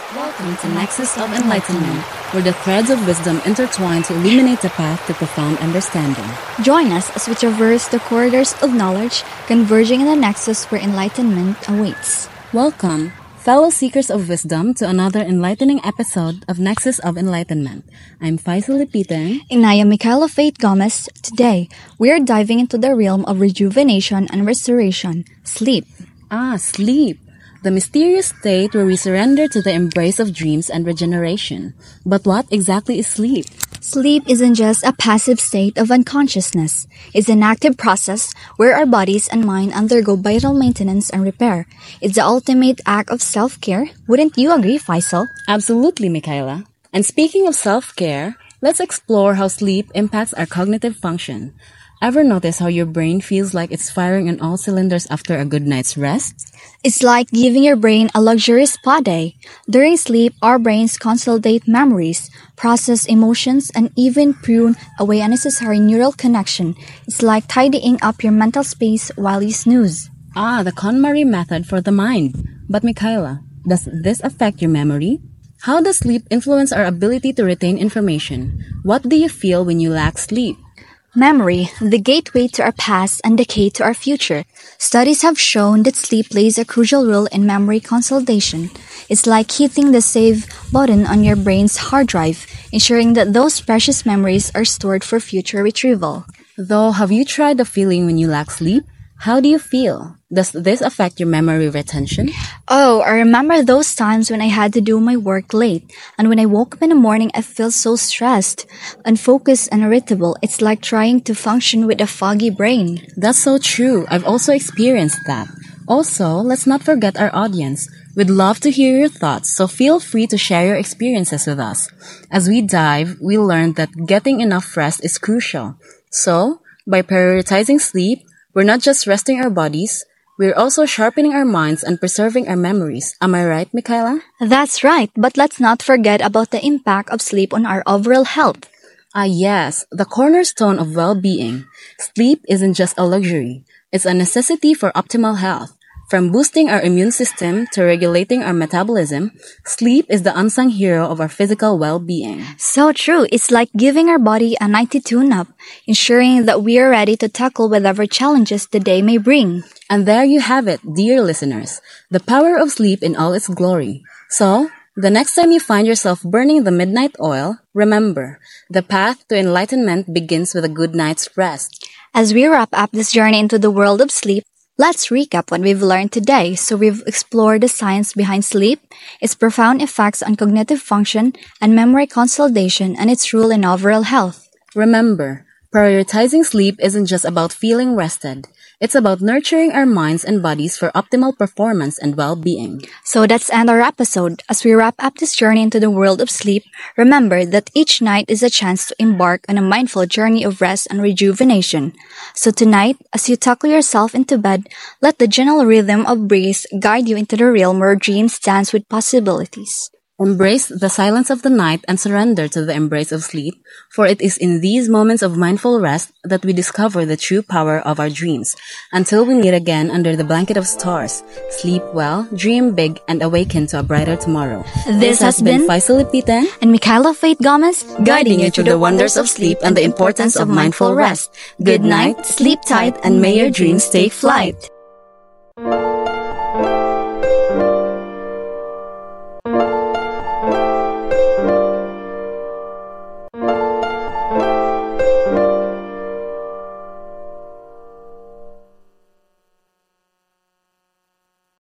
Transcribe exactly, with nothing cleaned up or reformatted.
Welcome to Nexus of Enlightenment, where the threads of wisdom intertwine to illuminate the path to profound understanding. Join us as we traverse the corridors of knowledge, converging in the nexus where enlightenment awaits. Welcome, fellow seekers of wisdom, to another enlightening episode of Nexus of Enlightenment. I'm Faisal Lipiten. And I am Michaela Faith Gomez. Today, we are diving into the realm of rejuvenation and restoration, sleep. Ah, sleep. The mysterious state where we surrender to the embrace of dreams and regeneration. But what exactly is sleep? Sleep isn't just a passive state of unconsciousness. It's an active process where our bodies and mind undergo vital maintenance and repair. It's the ultimate act of self-care. Wouldn't you agree, Faisal? Absolutely, Michaela. And speaking of self-care, let's explore how sleep impacts our cognitive function. Ever notice how your brain feels like it's firing on all cylinders after a good night's rest? It's like giving your brain a luxurious spa day. During sleep, our brains consolidate memories, process emotions, and even prune away unnecessary neural connection. It's like tidying up your mental space while you snooze. Ah, the KonMari method for the mind. But Michaela, does this affect your memory? How does sleep influence our ability to retain information? What do you feel when you lack sleep? Memory, the gateway to our past and the key to our future. Studies have shown that sleep plays a crucial role in memory consolidation. It's like hitting the save button on your brain's hard drive, ensuring that those precious memories are stored for future retrieval. Though, have you tried the feeling when you lack sleep? How do you feel? Does this affect your memory retention? Oh, I remember those times when I had to do my work late. And when I woke up in the morning, I felt so stressed, unfocused, and irritable. It's like trying to function with a foggy brain. That's so true. I've also experienced that. Also, let's not forget our audience. We'd love to hear your thoughts, so feel free to share your experiences with us. As we dive, we learned that getting enough rest is crucial. So, by prioritizing sleep, we're not just resting our bodies, we're also sharpening our minds and preserving our memories. Am I right, Michaela? That's right, but let's not forget about the impact of sleep on our overall health. Ah yes, the cornerstone of well-being. Sleep isn't just a luxury. It's a necessity for optimal health. From boosting our immune system to regulating our metabolism, sleep is the unsung hero of our physical well-being. So true. It's like giving our body a nightly tune-up, ensuring that we are ready to tackle whatever challenges the day may bring. And there you have it, dear listeners, the power of sleep in all its glory. So, the next time you find yourself burning the midnight oil, remember, the path to enlightenment begins with a good night's rest. As we wrap up this journey into the world of sleep, let's recap what we've learned today. So we've explored the science behind sleep, its profound effects on cognitive function and memory consolidation, and its role in overall health. Remember, prioritizing sleep isn't just about feeling rested. It's about nurturing our minds and bodies for optimal performance and well-being. So that's end our episode. As we wrap up this journey into the world of sleep, remember that each night is a chance to embark on a mindful journey of rest and rejuvenation. So tonight, as you tuckle yourself into bed, let the gentle rhythm of breeze guide you into the realm where dreams dance with possibilities. Embrace the silence of the night and surrender to the embrace of sleep, for it is in these moments of mindful rest that we discover the true power of our dreams. Until we meet again under the blanket of stars, sleep well, dream big, and awaken to a brighter tomorrow. This, this has been Faisal Lipiten and Michaela Faith Gomez, guiding you through the wonders of sleep and the importance of mindful rest. Good night, sleep tight, and may your dreams take flight.